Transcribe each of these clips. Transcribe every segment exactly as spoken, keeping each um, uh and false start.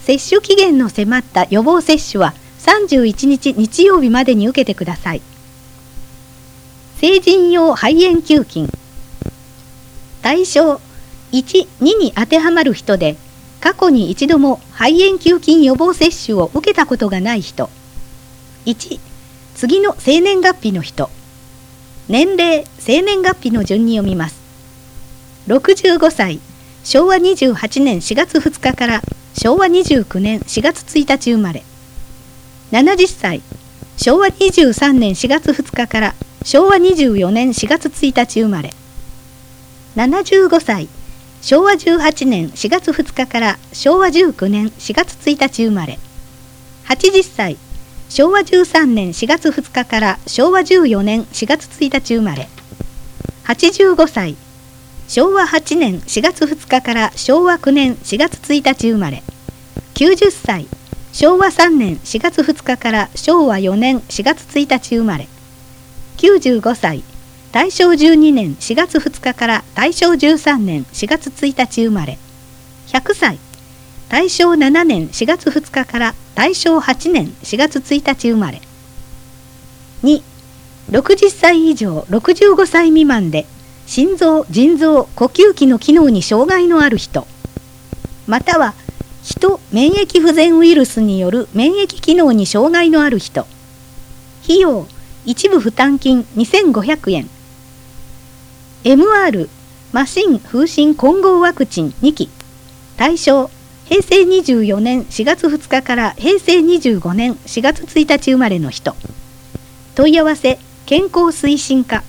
接種期限の迫った予防接種はさんじゅういちにち日曜日までに受けてください。成人用肺炎球菌。対象いち、にに当てはまる人で、過去に一度も肺炎球菌予防接種を受けたことがない人。いち、次の生年月日の人。年齢、生年月日の順に読みます。ろくじゅうごさい、しょうわにじゅうはちねんしがつふつかからしょうわにじゅうくねんしがつついたち生まれ。ななじゅっさい、しょうわにじゅうさんねんしがつふつかからしょうわにじゅうよねんしがつついたち生まれ。ななじゅうごさい、しょうわじゅうはちねんしがつふつかからしょうわじゅうくねんしがつついたち生まれ。はちじゅっさい、しょうわじゅうさんねんしがつふつかからしょうわじゅうよねんしがつついたち生まれ。はちじゅうごさい、しょうわはちねんしがつふつかからしょうわくねんしがつついたち生まれ。きゅうじゅっさい、しょうわさんねんしがつふつかからしょうわよねんしがつついたち生まれ。きゅうじゅうごさい、たいしょうじゅうにねんしがつふつかからたいしょうじゅうさんねんしがつついたち生まれ。ひゃくさい、たいしょうななねんしがつふつかからたいしょうはちねんしがつついたち生まれ。に、ろくじゅっさい以上ろくじゅうごさい未満で心臓、腎臓、呼吸器の機能に障害のある人、または人免疫不全ウイルスによる免疫機能に障害のある人。費用、一部負担金にせんごひゃくえん。エムアール マシン風疹混合ワクチンにき。対象、へいせいにじゅうよねんしがつふつかからへいせいにじゅうごねんしがつついたち生まれの人。問い合わせ、健康推進課。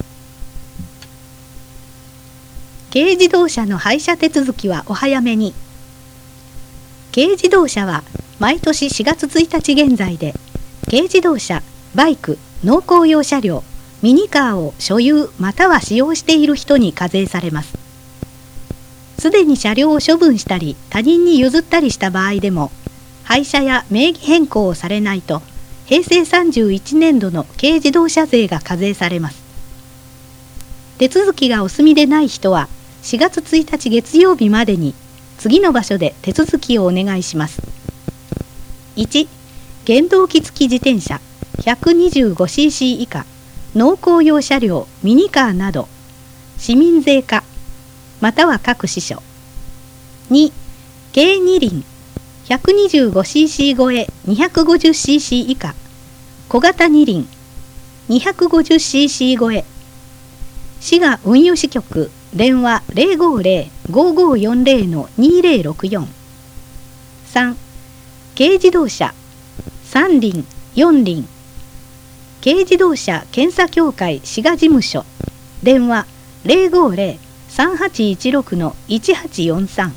軽自動車の廃車手続きはお早めに。軽自動車は毎年しがつついたち現在で、軽自動車、バイク、農耕用車両、ミニカーを所有または使用している人に課税されます。すでに車両を処分したり他人に譲ったりした場合でも、廃車や名義変更をされないと、へいせいさんじゅういちねんどの軽自動車税が課税されます。手続きがお済みでない人は、しがつついたち月曜日までに次の場所で手続きをお願いします。いち、原動機付き自転車 ひゃくにじゅうごシーシー 以下、農耕用車両、ミニカーなど、市民税課、または各支所。に、軽二輪 ひゃくにじゅうごシーシー 超え にひゃくごじゅうシーシー 以下、小型二輪 にひゃくごじゅうシーシー 超え。滋賀運輸支局電話 ゼロごゼロ ごごよんゼロ のにゼロろくよん。さん、軽自動車さん輪よん輪、軽自動車検査協会滋賀事務所電話 ゼロごゼロ さんはちいちろく のいちはちよんさん。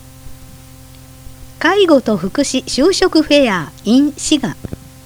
介護と福祉就職フェア in 滋賀。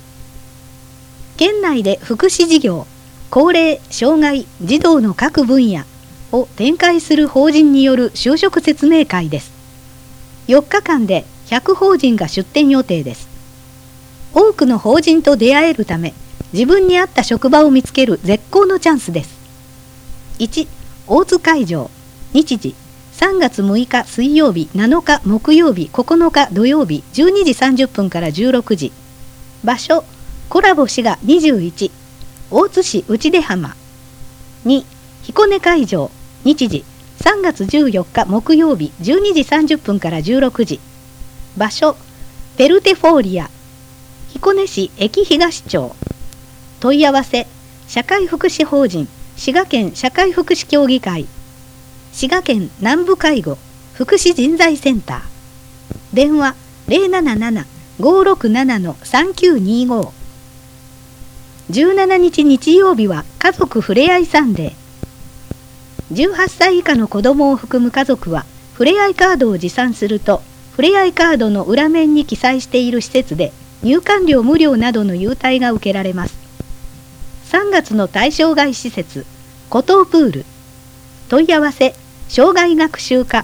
県内で福祉事業、高齢、障害、児童の各分野を展開する法人による就職説明会です。よっかかんでひゃくほうじんが出展予定です。多くの法人と出会えるため、自分に合った職場を見つける絶好のチャンスです。いち、大津会場。日時、さんがつむいか水曜日、なのか木曜日、ここのか土曜日、じゅうにじさんじゅっぷんからじゅうろくじ。場所、コラボ滋賀にじゅういち、大津市内出浜。に、彦根会場。日時、さんがつじゅうよっか木曜日、じゅうにじさんじゅっぷんからじゅうろくじ。場所、ペルテフォーリア。彦根市駅東町。問い合わせ、社会福祉法人滋賀県社会福祉協議会、滋賀県南部介護福祉人材センター。電話 ゼロななな ごろくなな さんきゅうにご。じゅうしちにち日曜日は家族ふれあいサンデー。じゅうはっさい以下の子どもを含む家族はふれあいカードを持参すると、ふれあいカードの裏面に記載している施設で入館料無料などの優待が受けられます。さんがつの対象外施設、湖東プール。問い合わせ、障害学習課。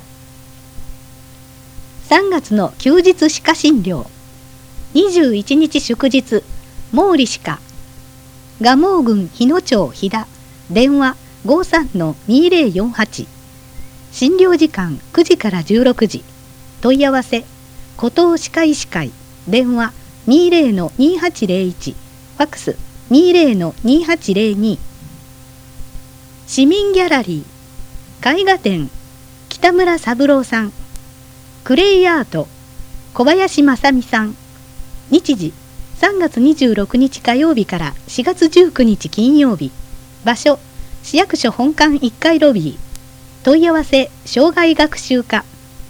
さんがつの休日歯科診療。にじゅういちにち祝日、毛利歯科。蒲生郡日野町飛騨。電話 ごさんのにゼロよんはち。診療時間くじからじゅうろくじ。問い合わせ、 古東歯科医師会、電話 にじゅうのにはちゼロいち、ファックス にじゅうのにはちゼロに。市民ギャラリー、絵画展、北村三郎さん、クレイアート、小林正美さん。日時さんがつにじゅうろくにち火曜日からしがつじゅうくにち金曜日。場所、市役所本館いっかいロビー。問い合わせ、障害学習課。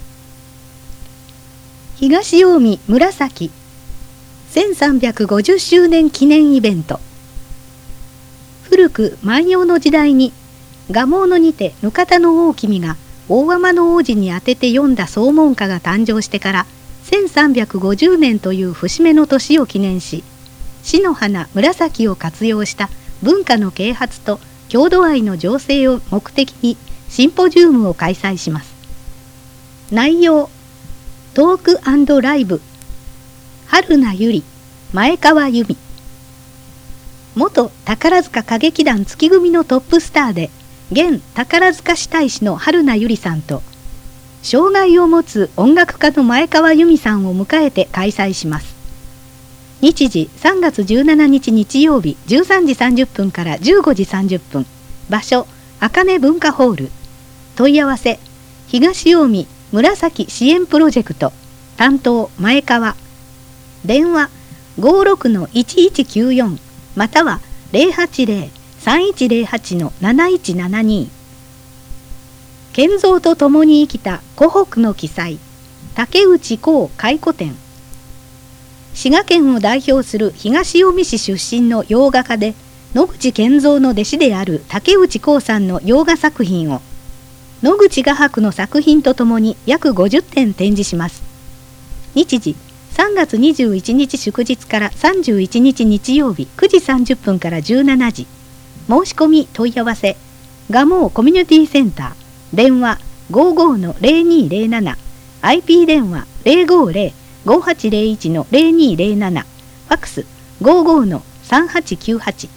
東近江紫せんさんびゃくごじゅっしゅうねん記念イベント。古く万葉の時代に蒲生にて額田の大君が大海人の王子に宛てて読んだ総文歌が誕生してからせんさんびゃくごじゅうねんという節目の年を記念し、市の花紫を活用した文化の啓発と郷土愛の醸成を目的にシンポジウムを開催します。内容、トーク&ライブ、春名由里、前川由美。元宝塚歌劇団月組のトップスターで現宝塚市大使の春名由里さんと、障害を持つ音楽家の前川由美さんを迎えて開催します。日時さんがつじゅうしちにち日曜日じゅうさんじさんじゅっぷんからじゅうごじさんじゅっぷん。場所、茜文化ホール。問い合わせ、東近江紫支援プロジェクト。担当、前川。電話、ごーろくのいちいちきゅうよんまたは ゼロはちゼロ さんいちゼロはち なないちななに。建造とともに生きた湖北の奇祭、竹内幸回顧展。滋賀県を代表する東近江市出身の洋画家で、野口健三の弟子である竹内幸さんの洋画作品を、野口画伯の作品とともに約ごじゅってん展示します。日時、さんがつにじゅういちにち祝日からさんじゅういちにち日曜日くじさんじゅっぷんからじゅうしちじ。申し込み問い合わせ、蒲生コミュニティセンター。電話 ごーごーのゼロにゼロなな、アイピー 電話 ゼロごーゼロ ごはちゼロいちのゼロにゼロなな、ファックス ごーごーのさんはちきゅうはち。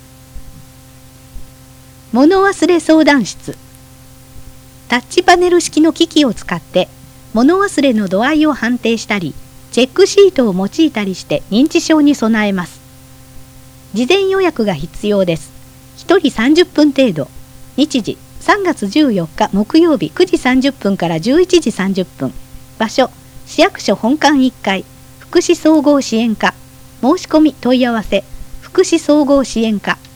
物忘れ相談室。タッチパネル式の機器を使って物忘れの度合いを判定したり、チェックシートを用いたりして認知症に備えます。事前予約が必要です。ひとりさんじゅっぷん程度。日時さんがつじゅうよっか木曜日くじさんじゅっぷんからじゅういちじさんじゅっぷん。場所、市役所本館いっかい、福祉総合支援課。申し込み問い合わせ、福祉総合支援課。